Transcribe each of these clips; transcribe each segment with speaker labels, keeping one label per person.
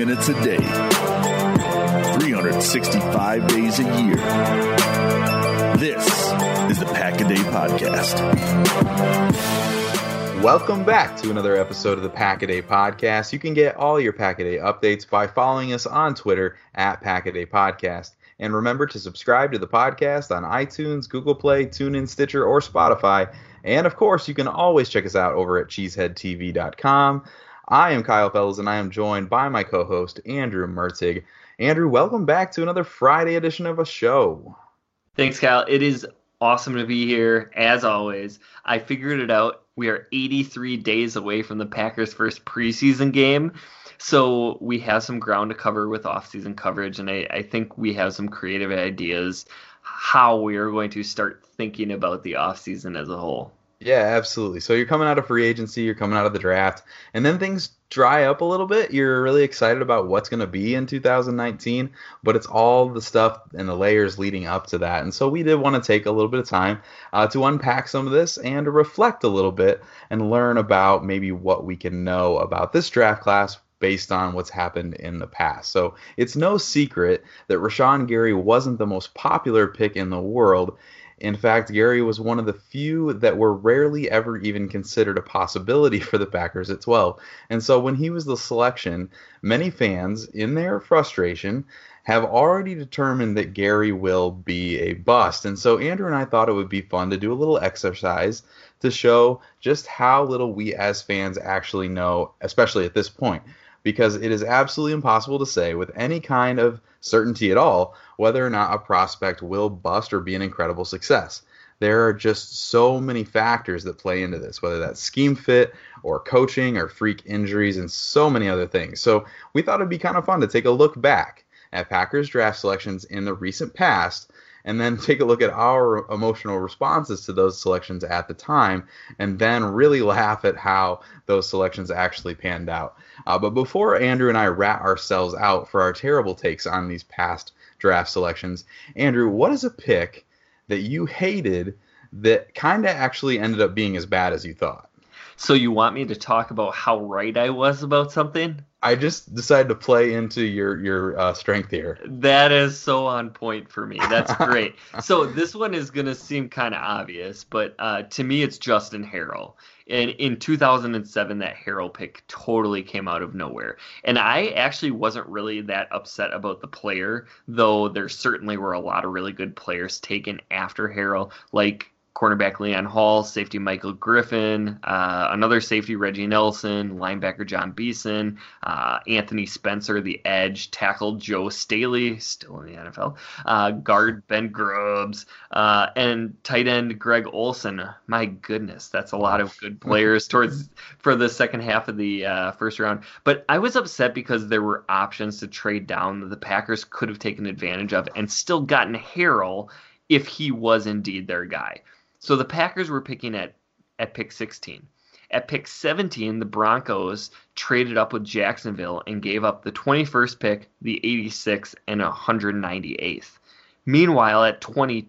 Speaker 1: minutes a day, 365 days a year. This is the Pack-A-Day Podcast.
Speaker 2: Welcome back to another episode of the Pack-A-Day Podcast. You can get all your Pack-A-Day updates by following us on Twitter at Pack-A-Day Podcast. And remember to subscribe to the podcast on iTunes, Google Play, TuneIn, Stitcher, or Spotify. And of course, you can always check us out over at cheeseheadtv.com. I am Kyle Fellows, and I am joined by my co-host, Andrew Mertig. Andrew, welcome back to another Friday edition of a show.
Speaker 3: Thanks, Kyle. It is awesome to be here, as always. I figured it out. We are 83 days away from the Packers' first preseason game, so we have some ground to cover with off-season coverage, and I think we have some creative ideas how we are going to start thinking about the off-season as a whole.
Speaker 2: Yeah, absolutely. So you're coming out of free agency, you're coming out of the draft, and then things dry up a little bit. You're really excited about what's going to be in 2019, but it's all the stuff and the layers leading up to that. And so we did want to take a little bit of time to unpack some of this and to reflect a little bit and learn about maybe what we can know about this draft class based on what's happened in the past. So it's no secret that Rashan Gary wasn't the most popular pick in the world. In fact, Gary was one of the few that were rarely ever even considered a possibility for the Packers at 12. And so when he was the selection, many fans, in their frustration, have already determined that Gary will be a bust. And so Andrew and I thought it would be fun to do a little exercise to show just how little we as fans actually know, especially at this point. Because it is absolutely impossible to say with any kind of certainty at all whether or not a prospect will bust or be an incredible success. There are just so many factors that play into this, whether that's scheme fit or coaching or freak injuries and so many other things. So we thought it'd be kind of fun to take a look back at Packers draft selections in the recent past and then take a look at our emotional responses to those selections at the time, and then really laugh at how those selections actually panned out. But before Andrew and I rat ourselves out for our terrible takes on these past draft selections, Andrew, what is a pick that you hated that kind of actually ended up being as bad as you thought?
Speaker 3: So you want me to talk about how right I was about something?
Speaker 2: I just decided to play into your strength here.
Speaker 3: That is so on point for me. That's great. So this one is going to seem kind of obvious, but to me it's Justin Harrell. And in 2007, that Harrell pick totally came out of nowhere. And I actually wasn't really that upset about the player, though there certainly were a lot of really good players taken after Harrell, like cornerback Leon Hall, safety Michael Griffin, another safety Reggie Nelson, linebacker John Beeson, Anthony Spencer, the edge, tackle Joe Staley, still in the NFL, guard Ben Grubbs, and tight end Greg Olson. My goodness, that's a lot of good players for the second half of the first round. But I was upset because there were options to trade down that the Packers could have taken advantage of and still gotten Harrell if he was indeed their guy. So the Packers were picking at pick 16. At pick 17, the Broncos traded up with Jacksonville and gave up the 21st pick, the 86th, and 198th. Meanwhile, at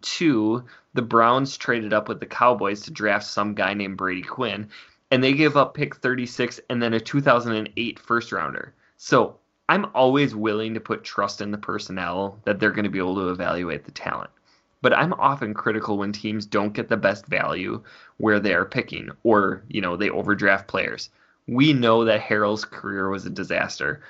Speaker 3: 22, the Browns traded up with the Cowboys to draft some guy named Brady Quinn, and they gave up pick 36 and then a 2008 first-rounder. So I'm always willing to put trust in the personnel that they're going to be able to evaluate the talent. But I'm often critical when teams don't get the best value where they are picking or, they overdraft players. We know that Harrell's career was a disaster.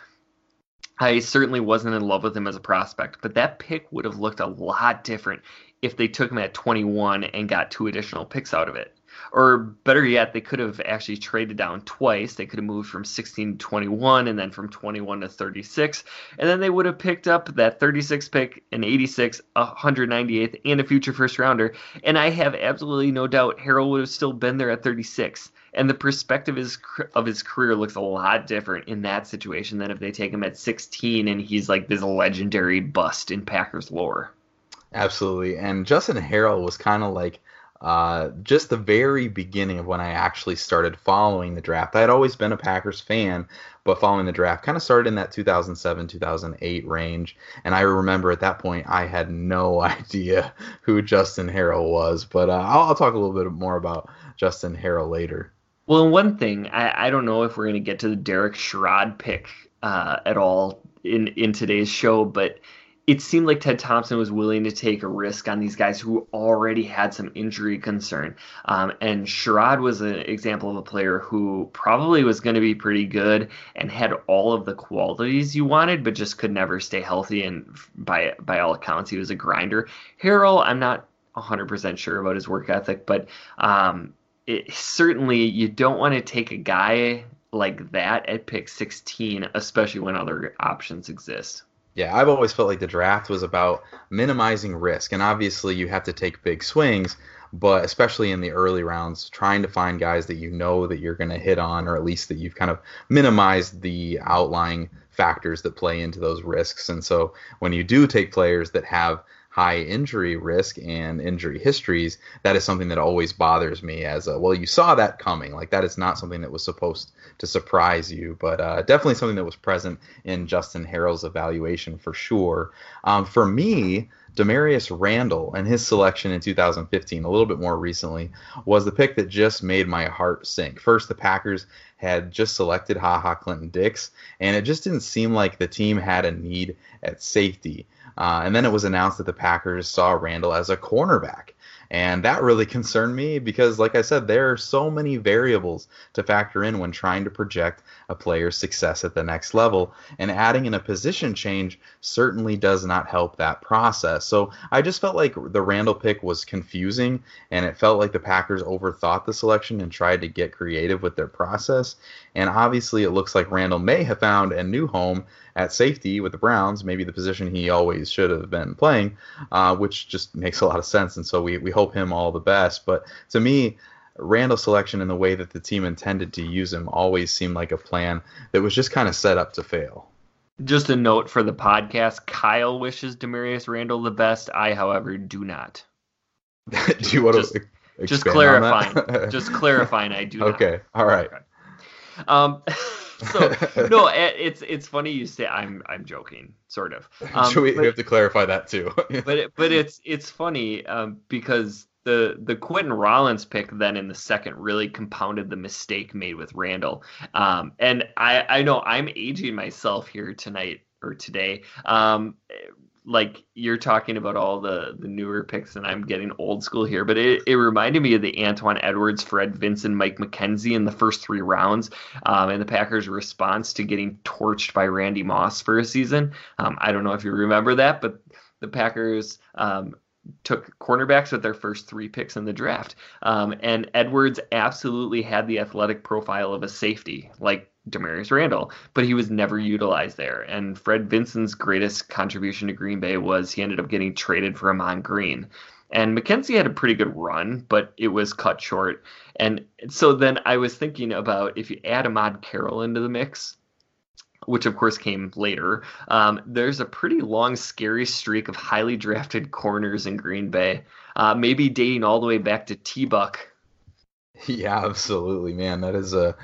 Speaker 3: I certainly wasn't in love with him as a prospect, but that pick would have looked a lot different if they took him at 21 and got 2 additional picks out of it. Or better yet, they could have actually traded down twice. They could have moved from 16 to 21 and then from 21 to 36. And then they would have picked up that 36th pick, an 86, 198th, and a future first rounder. And I have absolutely no doubt Harrell would have still been there at 36. And the perspective of his career looks a lot different in that situation than if they take him at 16 and he's like this legendary bust in Packers lore.
Speaker 2: Absolutely. And Justin Harrell was kind of like just the very beginning of when I actually started following the draft. I had always been a Packers fan, but following the draft kind of started in that 2007, 2008 range. And I remember at that point, I had no idea who Justin Harrell was. But I'll talk a little bit more about Justin Harrell later.
Speaker 3: Well, one thing, I don't know if we're going to get to the Derek Sherrod pick at all in today's show, but it seemed like Ted Thompson was willing to take a risk on these guys who already had some injury concern. And Sherrod was an example of a player who probably was going to be pretty good and had all of the qualities you wanted, but just could never stay healthy. And by all accounts, he was a grinder. Harrell, I'm not 100% sure about his work ethic, but certainly you don't want to take a guy like that at pick 16, especially when other options exist.
Speaker 2: Yeah, I've always felt like the draft was about minimizing risk, and obviously you have to take big swings, but especially in the early rounds, trying to find guys that you know that you're going to hit on, or at least that you've kind of minimized the outlying factors that play into those risks. And so when you do take players that have high injury risk and injury histories, that is something that always bothers me as well, you saw that coming. Like, that is not something that was supposed to surprise you, but definitely something that was present in Justin Harrell's evaluation for sure. For me, Demarius Randall and his selection in 2015, a little bit more recently, was the pick that just made my heart sink. First, the Packers had just selected HaHa Clinton-Dix, and it just didn't seem like the team had a need at safety. And then it was announced that the Packers saw Randall as a cornerback. And that really concerned me because, like I said, there are so many variables to factor in when trying to project a player's success at the next level. And adding in a position change certainly does not help that process. So I just felt like the Randall pick was confusing, and it felt like the Packers overthought the selection and tried to get creative with their process. And obviously it looks like Randall may have found a new home at safety with the Browns, maybe the position he always should have been playing, which just makes a lot of sense. And so we hope him all the best. But to me, Randall's selection and the way that the team intended to use him always seemed like a plan that was just kind of set up to fail.
Speaker 3: Just a note for the podcast, Kyle wishes Demarius Randall the best. I, however, do not.
Speaker 2: Do you want to
Speaker 3: just clarifying? Just clarifying, I do not.
Speaker 2: Okay, all right.
Speaker 3: Okay. So no, it's funny you say I'm joking, sort of.
Speaker 2: We have to clarify that too.
Speaker 3: but it's funny because the Quentin Rollins pick then in the second really compounded the mistake made with Randall. And I know I'm aging myself here tonight or today. Like, you're talking about all the newer picks and I'm getting old school here, but it reminded me of the Antoine Edwards, Fred Vinson, Mike McKenzie in the first 3 rounds, and the Packers' response to getting torched by Randy Moss for a season. I don't know if you remember that, but the Packers took cornerbacks with their first 3 picks in the draft. And Edwards absolutely had the athletic profile of a safety, like Demarius Randall, but he was never utilized there. And Fred Vinson's greatest contribution to Green Bay was he ended up getting traded for Ahman Green. And McKenzie had a pretty good run, but it was cut short. And so then I was thinking about if you add Ahmad Carroll into the mix, which of course came later, there's a pretty long, scary streak of highly drafted corners in Green Bay, maybe dating all the way back to T-Buck.
Speaker 2: Yeah, absolutely, man. That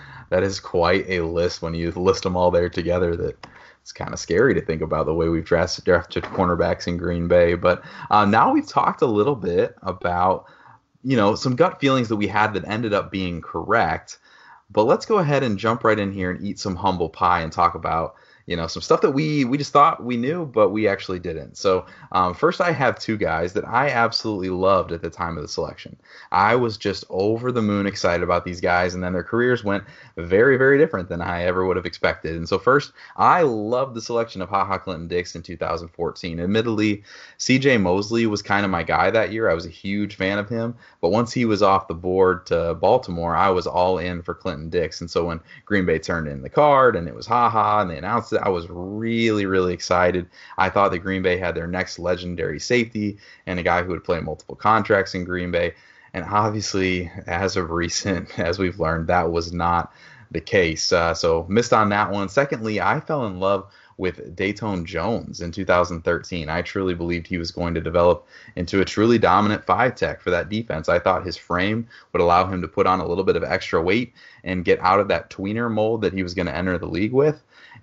Speaker 2: is quite a list when you list them all there together. That it's kind of scary to think about the way we've drafted cornerbacks in Green Bay. But now we've talked a little bit about, some gut feelings that we had that ended up being correct. But let's go ahead and jump right in here and eat some humble pie and talk about, some stuff that we just thought we knew, but we actually didn't. So first, I have 2 guys that I absolutely loved at the time of the selection. I was just over the moon excited about these guys, and then their careers went very, very different than I ever would have expected. And so first, I loved the selection of HaHa Clinton-Dix in 2014. Admittedly, C.J. Mosley was kind of my guy that year. I was a huge fan of him, but once he was off the board to Baltimore, I was all in for Clinton-Dix. And so when Green Bay turned in the card and it was HaHa and they announced it, I was really, really excited. I thought that Green Bay had their next legendary safety and a guy who would play multiple contracts in Green Bay. And obviously, as of recent, as we've learned, that was not the case. So missed on that one. Secondly, I fell in love with Dayton Jones in 2013. I truly believed he was going to develop into a truly dominant 5-tech for that defense. I thought his frame would allow him to put on a little bit of extra weight and get out of that tweener mold that he was going to enter the league with.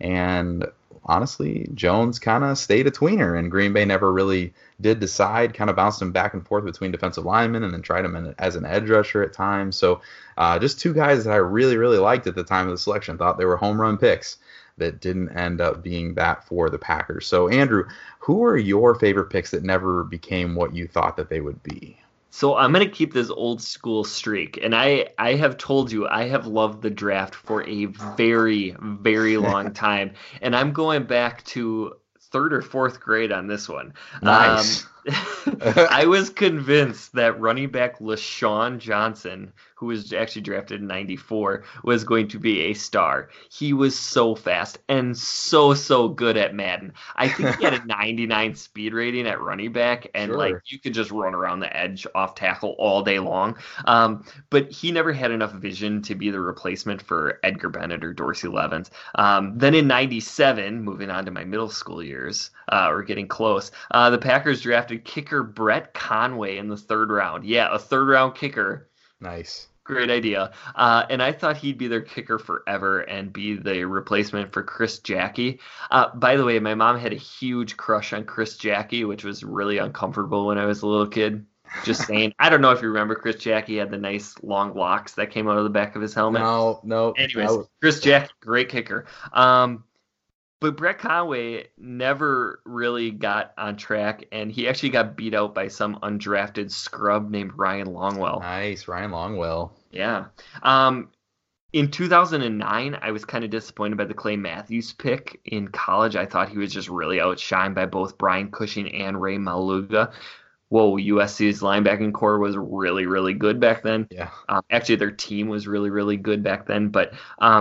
Speaker 2: And honestly, Jones kind of stayed a tweener, and Green Bay never really did decide, kind of bounced him back and forth between defensive linemen and then tried him as an edge rusher at times. So just 2 guys that I really, really liked at the time of the selection. Thought they were home run picks. that didn't end up being that for the Packers. So, Andrew, who are your favorite picks that never became what you thought that they would be?
Speaker 3: So I'm going to keep this old school streak. And I have told you I have loved the draft for a very, very long time. And I'm going back to third or fourth grade on this one.
Speaker 2: Nice.
Speaker 3: I was convinced that running back LaShawn Johnson, who was actually drafted in 94, was going to be a star. He was so fast and so good at Madden. I think he had a 99 speed rating at running back, and
Speaker 2: Sure.
Speaker 3: you could just run around the edge off tackle all day long. But he never had enough vision to be the replacement for Edgar Bennett or Dorsey Levens. Then in 97, moving on to my middle school years, or getting close, the Packers drafted kicker Brett Conway in the third round. Yeah, a third round kicker.
Speaker 2: Nice.
Speaker 3: Great idea. And I thought he'd be their kicker forever and be the replacement for Chris Jackie. By the way, my mom had a huge crush on Chris Jackie, which was really uncomfortable when I was a little kid. Just saying. I don't know if you remember Chris Jackie had the nice long locks that came out of the back of his helmet.
Speaker 2: No.
Speaker 3: Anyways, Chris Jackie, great kicker. But Brett Conway never really got on track, and he actually got beat out by some undrafted scrub named Ryan Longwell.
Speaker 2: Nice, Ryan Longwell.
Speaker 3: Yeah. In 2009, I was kind of disappointed by the Clay Matthews pick in college. I thought he was just really outshined by both Brian Cushing and Ray Maluga. Whoa, USC's linebacking core was really, really good back then.
Speaker 2: Yeah.
Speaker 3: Actually, their team was really, really good back then. But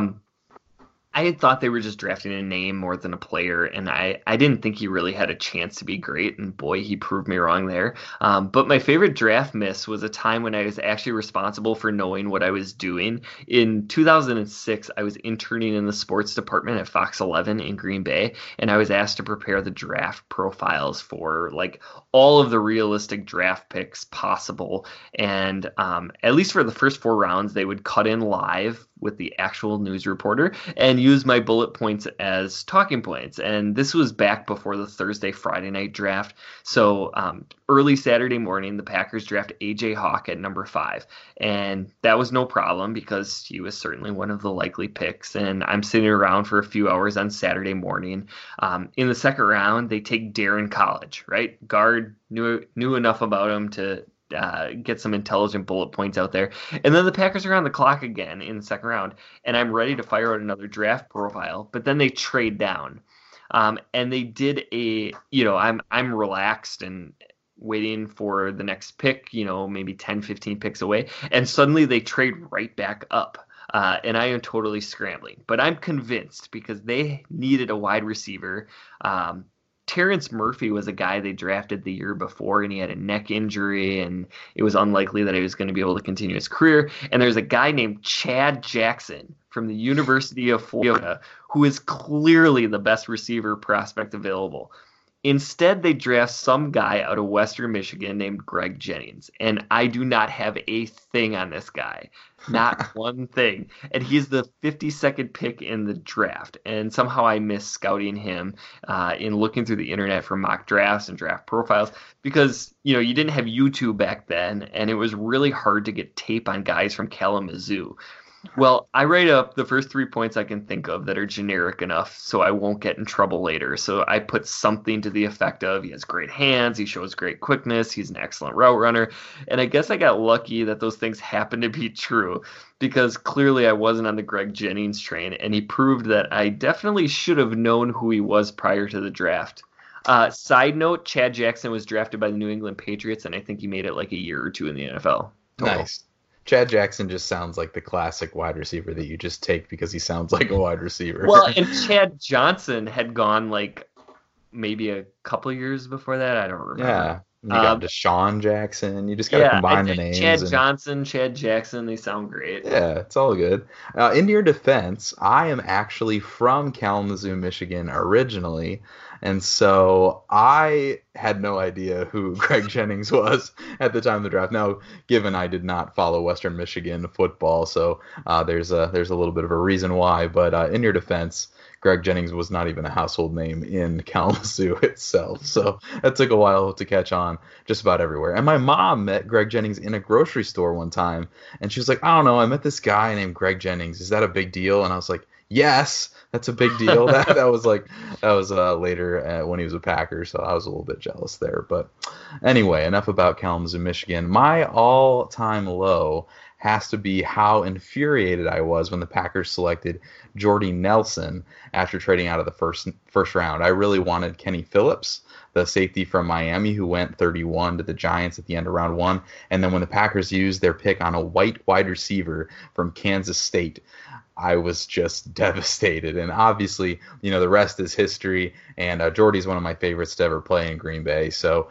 Speaker 3: I had thought they were just drafting a name more than a player, and I didn't think he really had a chance to be great, and boy, he proved me wrong there. But my favorite draft miss was a time when I was actually responsible for knowing what I was doing. In 2006, I was interning in the sports department at Fox 11 in Green Bay, and I was asked to prepare the draft profiles for all of the realistic draft picks possible. And at least for the first 4 rounds, they would cut in live with the actual news reporter and use my bullet points as talking points. And this was back before the Thursday, Friday night draft. So early Saturday morning, the Packers draft A.J. Hawk at number 5. And that was no problem because he was certainly one of the likely picks. And I'm sitting around for a few hours on Saturday morning. In the second round, they take Darren College, right? Guard, knew enough about him to get some intelligent bullet points out there. And then the Packers are on the clock again in the second round, and I'm ready to fire out another draft profile, but then they trade down. And they did I'm relaxed and waiting for the next pick, maybe 10, 15 picks away, and suddenly they trade right back up. And I am totally scrambling. But I'm convinced because they needed a wide receiver. Terrence Murphy was a guy they drafted the year before, and he had a neck injury, and it was unlikely that he was going to be able to continue his career. And there's a guy named Chad Jackson from the University of Florida who is clearly the best receiver prospect available. Instead, they draft some guy out of Western Michigan named Greg Jennings, and I do not have a thing on this guy. Not one thing. And he's the 52nd pick in the draft, and somehow I missed scouting him in looking through the internet for mock drafts and draft profiles because, you didn't have YouTube back then, and it was really hard to get tape on guys from Kalamazoo. Well, I write up the first 3 points I can think of that are generic enough so I won't get in trouble later. So I put something to the effect of he has great hands, he shows great quickness, he's an excellent route runner. And I guess I got lucky that those things happened to be true because clearly I wasn't on the Greg Jennings train, and he proved that I definitely should have known who he was prior to the draft. Side note, Chad Jackson was drafted by the New England Patriots, and I think he made it like a year or two in the NFL. Total.
Speaker 2: Nice. Chad Jackson just sounds like the classic wide receiver that you just take because he sounds like a wide receiver.
Speaker 3: Well, and Chad Johnson had gone maybe a couple years before that. I don't remember.
Speaker 2: Yeah. You got Deshaun Jackson. You just got to combine the names.
Speaker 3: Johnson, Chad Jackson, they sound great.
Speaker 2: Yeah, it's all good. In your defense, I am actually from Kalamazoo, Michigan originally. And so I had no idea who Greg Jennings was at the time of the draft. Now, given I did not follow Western Michigan football, so there's a little bit of a reason why. But in your defense, Greg Jennings was not even a household name in Kalamazoo itself. So that took a while to catch on just about everywhere. And my mom met Greg Jennings in a grocery store one time, and she was like, I don't know, I met this guy named Greg Jennings. Is that a big deal? And I was like, Yes, that's a big deal. That was later when he was a Packer, so I was a little bit jealous there. But anyway, enough about Kalamazoo, Michigan. My all-time low has to be how infuriated I was when the Packers selected Jordy Nelson after trading out of the first round. I really wanted Kenny Phillips, the safety from Miami, who went 31 to the Giants at the end of round 1. And then when the Packers used their pick on a white wide receiver from Kansas State, I was just devastated. And obviously, the rest is history. And Jordy's one of my favorites to ever play in Green Bay. So,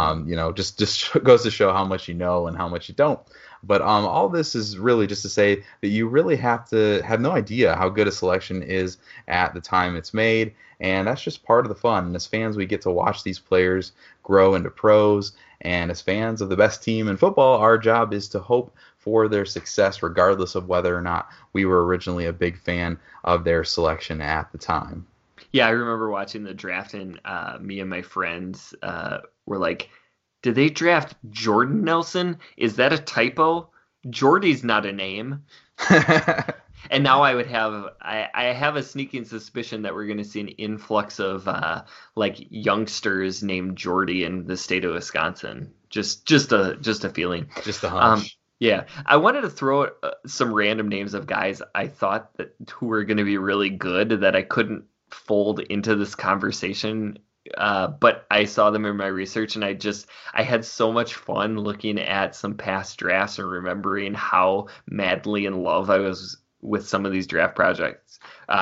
Speaker 2: just goes to show how much you know and how much you don't. But all this is really just to say that you really have to have no idea how good a selection is at the time it's made. And that's just part of the fun. And as fans, we get to watch these players grow into pros. And as fans of the best team in football, our job is to hope for their success, regardless of whether or not we were originally a big fan of their selection at the time.
Speaker 3: Yeah, I remember watching the draft, and me and my friends were like, did they draft Jordan Nelson? Is that a typo? Jordy's not a name. And now I have a sneaking suspicion that we're going to see an influx of youngsters named Jordy in the state of Wisconsin. Just a feeling.
Speaker 2: Just a hunch.
Speaker 3: Yeah, I wanted to throw out some random names of guys I thought who were going to be really good that I couldn't fold into this conversation. But I saw them in my research, and I had so much fun looking at some past drafts and remembering how madly in love I was with some of these draft prospects.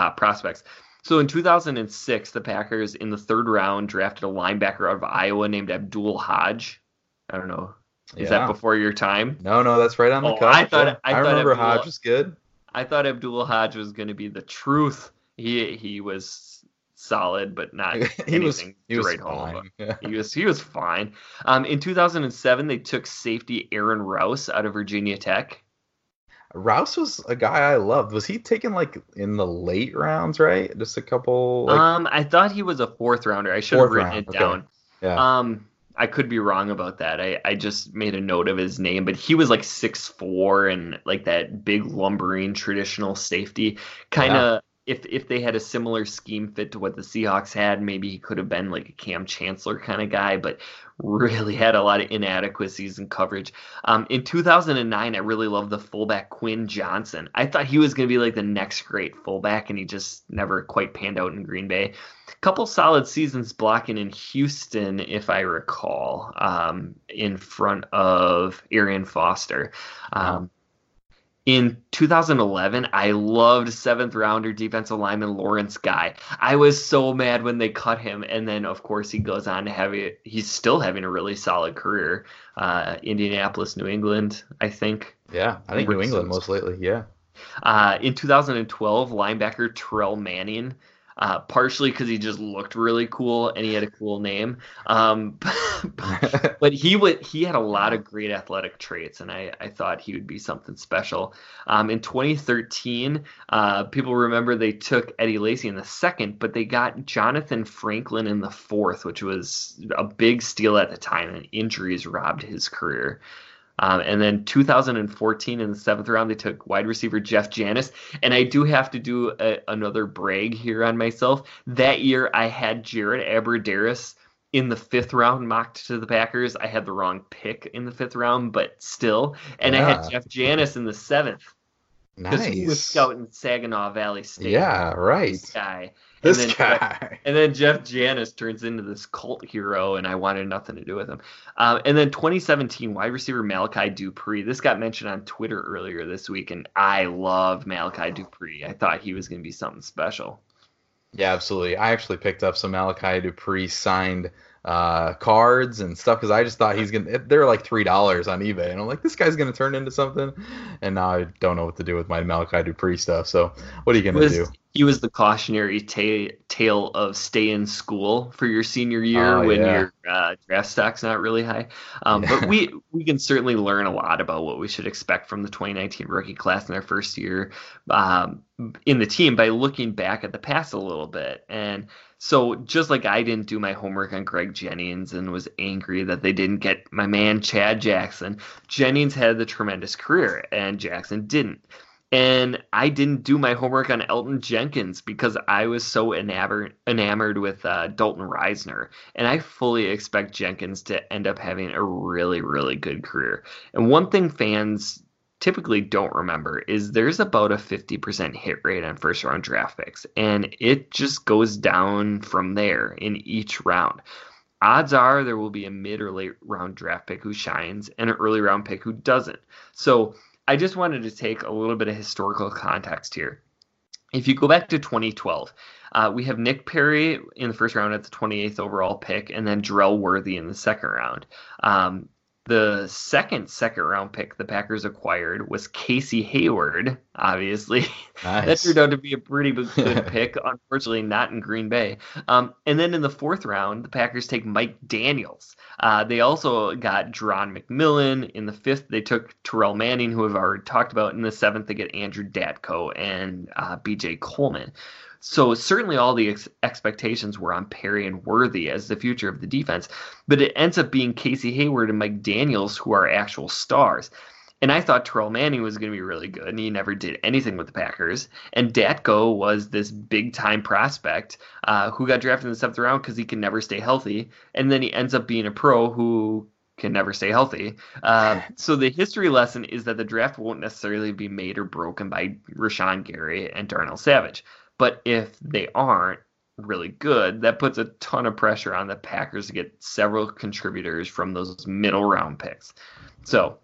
Speaker 3: So in 2006, the Packers in the 3rd round drafted a linebacker out of Iowa named Abdul Hodge. I don't know. Is that before your time?
Speaker 2: No, that's right on the cusp. I remember Hodge was good.
Speaker 3: I thought Abdul Hodge was going to be the truth. He was solid, but not anything to write home about. Yeah. He was fine. In 2007, they took safety Aaron Rouse out of Virginia Tech.
Speaker 2: Rouse was a guy I loved. Was he taken in the late rounds, right? Just a couple.
Speaker 3: I thought he was a 4th rounder. I should have written it down.
Speaker 2: Yeah.
Speaker 3: I could be wrong about that. I just made a note of his name, but he was 6'4" and that big lumbering traditional safety. Kind of, if they had a similar scheme fit to what the Seahawks had, maybe he could have been a Cam Chancellor kind of guy, but really had a lot of inadequacies in coverage. In 2009, I really loved the fullback Quinn Johnson. I thought he was going to be the next great fullback, and he just never quite panned out in Green Bay. Couple solid seasons blocking in Houston, if I recall, in front of Arian Foster. In 2011, I loved 7th rounder defensive lineman Lawrence Guy. I was so mad when they cut him, and then of course he goes on to he's still having a really solid career. Indianapolis, New England, I think.
Speaker 2: Yeah, I think New England most lately. Yeah.
Speaker 3: In 2012, linebacker Terrell Manning. Partially because he just looked really cool and he had a cool name. But he had a lot of great athletic traits, and I thought he would be something special. In 2013, people remember they took Eddie Lacy in the 2nd, but they got Jonathan Franklin in the 4th, which was a big steal at the time, and injuries robbed his career. And then 2014 in the 7th round, they took wide receiver Jeff Janis. And I do have to do another brag here on myself. That year, I had Jared Abbrederis in the 5th round mocked to the Packers. I had the wrong pick in the 5th round, but still. And I had Jeff Janis in the 7th. Because he was scouting Saginaw Valley State.
Speaker 2: Yeah, right.
Speaker 3: This guy.
Speaker 2: And
Speaker 3: then Jeff Janis turns into this cult hero, and I wanted nothing to do with him. And then 2017, wide receiver Malachi Dupree. This got mentioned on Twitter earlier this week, and I love Malachi Dupree. I thought he was going to be something special.
Speaker 2: Yeah, absolutely. I actually picked up some Malachi Dupree signed cards and stuff because I just thought they're $3 on eBay, and I'm like, this guy's gonna turn into something, and now I don't know what to do with my Malachi Dupree stuff. So what are you gonna do?
Speaker 3: He was the cautionary tale of stay in school for your senior year when your draft stock's not really high. But we can certainly learn a lot about what we should expect from the 2019 rookie class in their first year in the team by looking back at the past a little bit. And so just like I didn't do my homework on Greg Jennings and was angry that they didn't get my man Chad Jackson, Jennings had the tremendous career and Jackson didn't. And I didn't do my homework on Elton Jenkins because I was so enamored with Dalton Reisner. And I fully expect Jenkins to end up having a really, really good career. And one thing fans typically don't remember is there's about a 50% hit rate on first round draft picks. And it just goes down from there in each round. Odds are there will be a mid or late round draft pick who shines and an early round pick who doesn't. So I just wanted to take a little bit of historical context here. If you go back to 2012, we have Nick Perry in the first round at the 28th overall pick, and then Darrell Worthy in the second round. The second round pick the Packers acquired was Casey Hayward, obviously.
Speaker 2: Nice.
Speaker 3: That turned out to be a pretty good pick, unfortunately not in Green Bay. And then in the fourth round, the Packers take Mike Daniels. They also got Dron McMillan. In the fifth, they took Terrell Manning, who I've already talked about. In the seventh, they get Andrew Datko and B.J. Coleman. So certainly all the expectations were on Perry and Worthy as the future of the defense, but it ends up being Casey Hayward and Mike Daniels who are actual stars. And I thought Terrell Manning was going to be really good, and he never did anything with the Packers. And Datko was this big-time prospect who got drafted in the seventh round because he can never stay healthy, and then he ends up being a pro who can never stay healthy. So the history lesson is that the draft won't necessarily be made or broken by Rashawn Gary and Darnell Savage. But if they aren't really good, that puts a ton of pressure on the Packers to get several contributors from those middle round picks. So,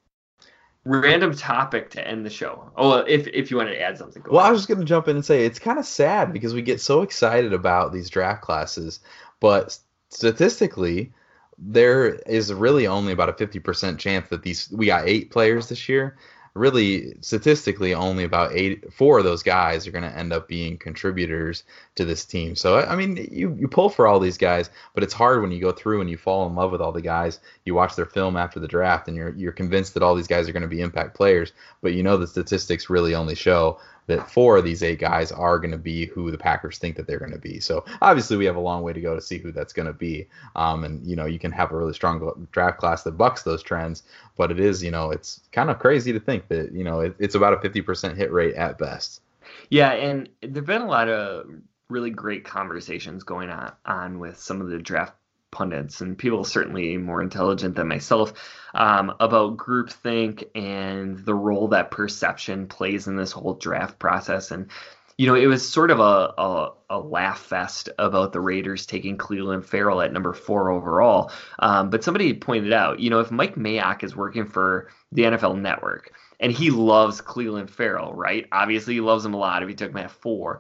Speaker 3: random topic to end the show. Oh, if you want to add something.
Speaker 2: Well, I was just going to jump in and say it's kind of sad because we get so excited about these draft classes, but statistically, there is really only about a 50% chance that we got 8 players this year. Really, statistically, only about 4 of those guys are going to end up being contributors to this team. So, I mean, you pull for all these guys, but it's hard when you go through and you fall in love with all the guys. You watch their film after the draft, and you're convinced that all these guys are going to be impact players. But you know the statistics really only show that 4 of these 8 guys are going to be who the Packers think that they're going to be. So obviously we have a long way to go to see who that's going to be. And, you can have a really strong draft class that bucks those trends, but it is, it's kind of crazy to think that, it's about a 50% hit rate at best.
Speaker 3: Yeah. And there've been a lot of really great conversations going on with some of the draft pundits and people certainly more intelligent than myself about groupthink and the role that perception plays in this whole draft process. And, it was sort of a laugh fest about the Raiders taking Clelin Ferrell at number 4 overall. But somebody pointed out, if Mike Mayock is working for the NFL Network and he loves Clelin Ferrell, right? Obviously he loves him a lot if he took him at 4.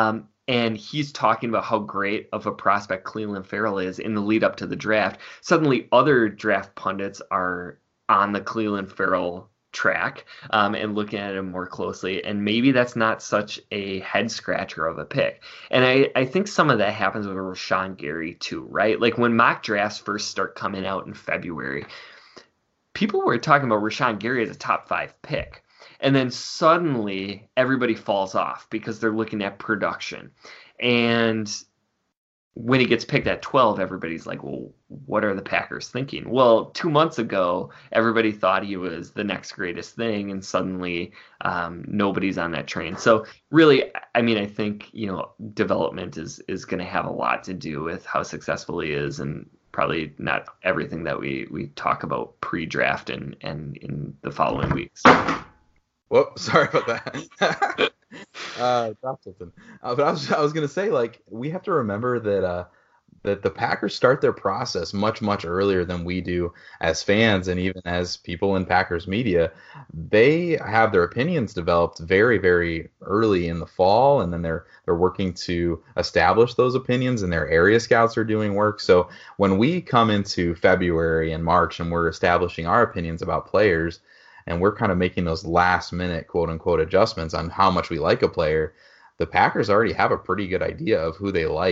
Speaker 3: And he's talking about how great of a prospect Clelin Ferrell is in the lead up to the draft. Suddenly other draft pundits are on the Clelin Ferrell track and looking at him more closely. And maybe that's not such a head scratcher of a pick. And I think some of that happens with Rashawn Gary too, right? Like when mock drafts first start coming out in February, people were talking about Rashawn Gary as a top 5 pick. And then suddenly everybody falls off because they're looking at production. And when he gets picked at 12, everybody's like, well, what are the Packers thinking? Well, 2 months ago, everybody thought he was the next greatest thing. And suddenly nobody's on that train. So really, I think, development is going to have a lot to do with how successful he is, and probably not everything that we talk about pre-draft and in the following weeks.
Speaker 2: Whoop, sorry about that. Dropped something. But I was gonna say, we have to remember that the Packers start their process much, much earlier than we do as fans, and even as people in Packers media. They have their opinions developed very, very early in the fall, and then they're working to establish those opinions, and their area scouts are doing work. So when we come into February and March and we're establishing our opinions about players, and we're kind of making those last-minute, quote-unquote, adjustments on how much we like a player, the Packers already have a pretty good idea of who they like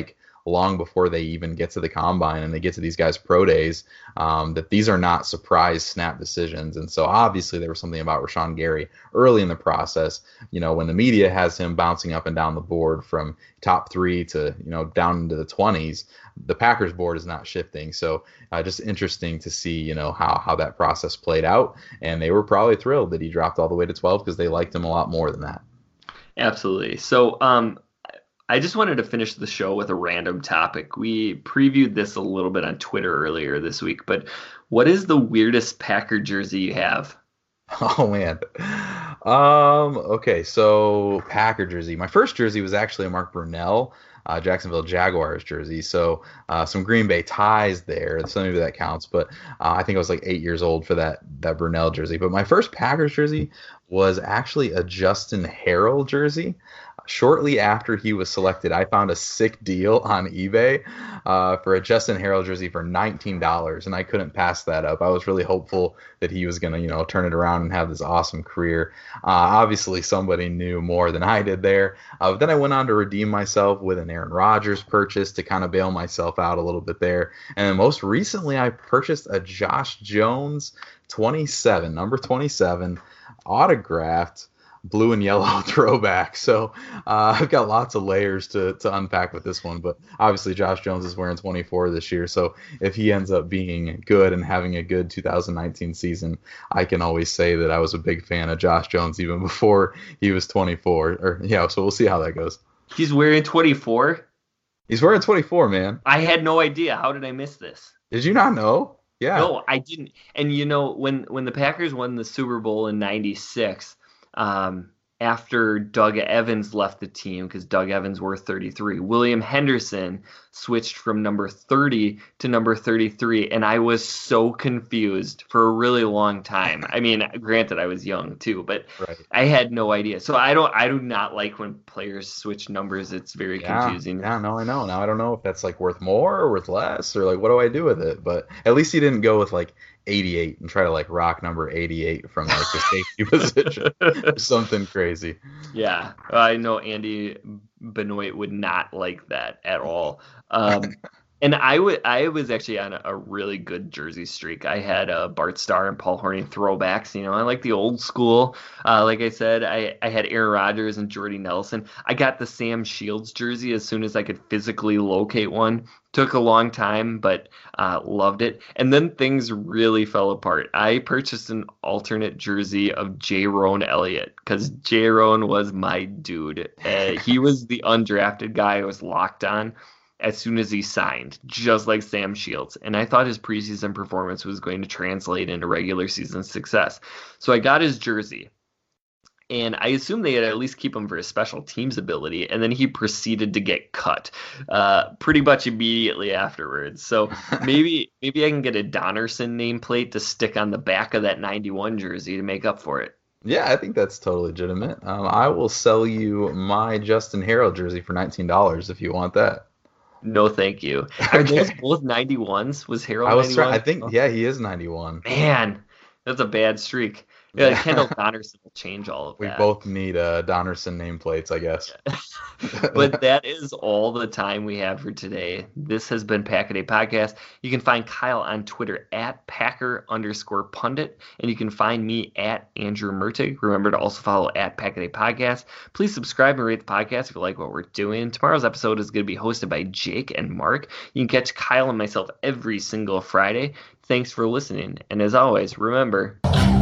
Speaker 2: long before they even get to the combine and they get to these guys' pro days, that these are not surprise snap decisions. And so obviously there was something about Rashawn Gary early in the process, when the media has him bouncing up and down the board from top 3 to, down into the 20s, the Packers board is not shifting. So just interesting to see, how that process played out. And they were probably thrilled that he dropped all the way to 12 because they liked him a lot more than that.
Speaker 3: Absolutely. So I just wanted to finish the show with a random topic. We previewed this a little bit on Twitter earlier this week, but what is the weirdest Packer jersey you have?
Speaker 2: Oh, man. Okay, so Packer jersey. My first jersey was actually a Mark Brunell, Jacksonville Jaguars jersey. So some Green Bay ties there. So maybe that counts. But I think I was like 8 years old for that Brunell jersey. But my first Packers jersey was actually a Justin Harrell jersey. Shortly after he was selected, I found a sick deal on eBay for a Justin Harrell jersey for $19, and I couldn't pass that up. I was really hopeful that he was going to, turn it around and have this awesome career. Obviously, somebody knew more than I did there. But then I went on to redeem myself with an Aaron Rodgers purchase to kind of bail myself out a little bit there. And then most recently, I purchased a Josh Jones 27, number 27, autographed blue and yellow throwback. So I've got lots of layers to unpack with this one, but obviously Josh Jones is wearing 24 this year. So if he ends up being good and having a good 2019 season, I can always say that I was a big fan of Josh Jones even before he was 24. So we'll see how that goes.
Speaker 3: He's wearing 24?
Speaker 2: He's wearing 24, man.
Speaker 3: I had no idea. How did I miss this?
Speaker 2: Did you not know? Yeah.
Speaker 3: No, I didn't. And when the Packers won the Super Bowl in 96, after Doug Evans left the team, because Doug Evans wore 33, William Henderson switched from number 30 to number 33, and I was so confused for a really long time. I mean, granted, I was young too, but right. I had no idea. So I do not like when players switch numbers. It's very confusing.
Speaker 2: Yeah, no, I know. Now I don't know if that's like worth more or worth less, or like what do I do with it? But at least he didn't go with like 88 and try to like rock number 88 from like the safety position or something crazy.
Speaker 3: Yeah, I know Andy Benoit would not like that at all. And I was actually on a really good jersey streak. I had Bart Starr and Paul Hornung throwbacks. I like the old school. Like I said, I had Aaron Rodgers and Jordy Nelson. I got the Sam Shields jersey as soon as I could physically locate one. Took a long time, but loved it. And then things really fell apart. I purchased an alternate jersey of Jayrone Elliott because Jayrone was my dude. He was the undrafted guy I was locked on as soon as he signed, just like Sam Shields. And I thought his preseason performance was going to translate into regular season success. So I got his jersey. And I assumed they'd at least keep him for his special teams ability. And then he proceeded to get cut pretty much immediately afterwards. So maybe I can get a Donnerson nameplate to stick on the back of that 91 jersey to make up for it.
Speaker 2: Yeah, I think that's totally legitimate. I will sell you my Justin Harrell jersey for $19 if you want that.
Speaker 3: No, thank you. Are those both 91s? Was Harrell 91?
Speaker 2: I think, yeah, he is 91.
Speaker 3: Man, that's a bad streak. Yeah, Kendall Donnerson will change all of that.
Speaker 2: We both need Donnerson nameplates, I guess.
Speaker 3: But that is all the time we have for today. This has been Pack-A-Day Podcast. You can find Kyle on Twitter at Packer_pundit, and you can find me at Andrew Mertig. Remember to also follow at Pack-A-Day Podcast. Please subscribe and rate the podcast if you like what we're doing. Tomorrow's episode is going to be hosted by Jake and Mark. You can catch Kyle and myself every single Friday. Thanks for listening, and as always, remember...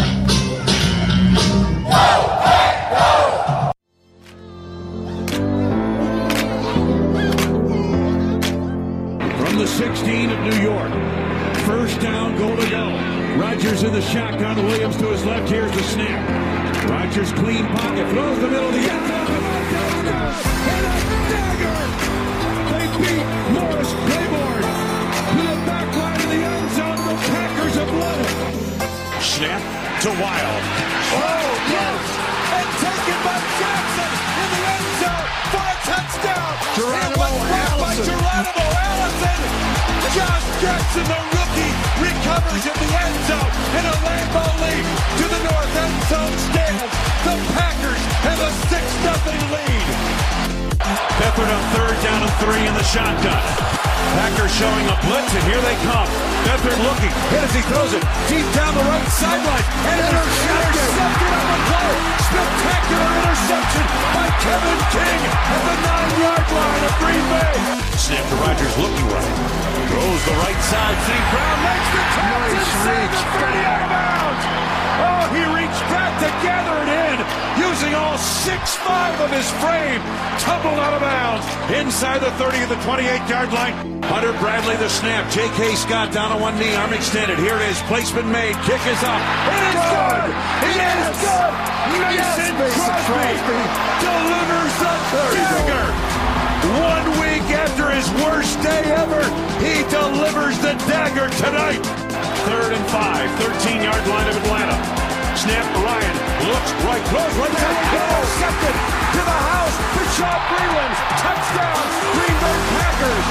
Speaker 4: From the 16 of New York, first down, goal to go. Rodgers in the shotgun, Williams to his left, here's the snap. Rodgers clean pocket, throws the middle of the end zone, and a dagger! They beat Morris Claiborne to the back line of the end zone. The Packers have won it. Snap to Wild. Oh, yes! And taken by Jackson in the end zone for a touchdown. It was blocked by Geronimo Allison. Josh Jackson, the rookie, recovers in the end zone in a Lambeau lead to the north end zone stand. The Packers have a 6-0 lead. Beathard on third down and 3 in the shotgun. Packers showing a blitz, and here they come. Beathard looking, hit as he throws it deep down the right sideline. And intercepted on the play. Spectacular interception by Kevin King at the 9-yard line of Green Bay. Snap to Rodgers looking right. Throws the right side. St. Brown makes the catch inside the 30 out of bounds. Oh, he reached back to gather it in, using all 6'5" of his frame. Tumbled out of bounds inside the 30 of the 28-yard line. Hunter Bradley the snap. J.K. Scott down on one knee, arm extended. Here it is. Placement made. Kick is up. It is good. It is good. Mason Crosby delivers the dagger. 1 week after his worst day ever, he delivers the dagger tonight. 3rd and 5, 13-yard line of Atlanta. Snap, Ryan looks right, close, right down, intercepted to the house. Bishop Breeland, touchdown, Green Bay Packers.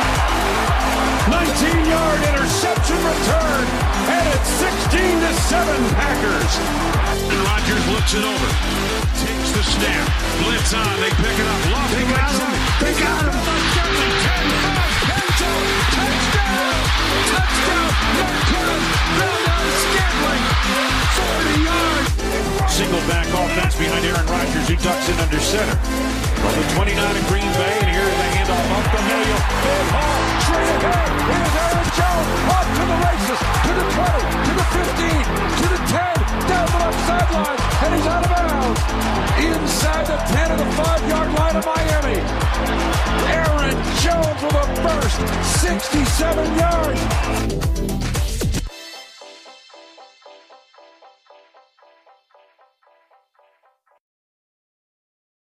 Speaker 4: 19-yard interception return, and it's 16-7 Packers. And Rodgers looks it over, takes the snap, blitz on, they pick it up, lost the right side. They got him. 10-5, touchdown, Marquez, Scantling, 40 yards. Single back offense behind Aaron Rodgers, who ducks in under center. From the 29 in Green Bay, and here's the handoff up the middle. Big Hall, straight ahead. Here's Aaron Jones, off to the races, to the 20, to the 15, to the 10, down the left sideline, and he's out of bounds. Inside the 10 of the 5-yard line of Miami. Aaron Jones with a burst, 67 yards.